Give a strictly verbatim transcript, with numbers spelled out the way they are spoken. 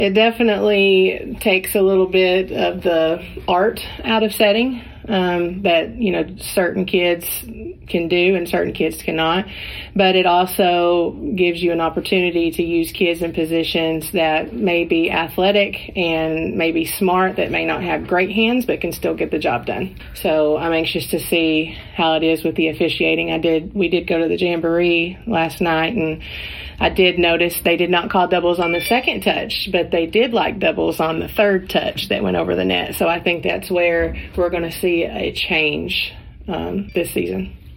It definitely takes a little bit of the art out of setting um, that, you know, certain kids can do and certain kids cannot. But it also gives you an opportunity to use kids in positions that may be athletic and may be smart, that may not have great hands, but can still get the job done. So I'm anxious to see how it is with the officiating. I did, we did go to the Jamboree last night, and I did notice they did not call doubles on the second touch, but they did like doubles on the third touch that went over the net. So I think that's where we're going to see a change um, this season.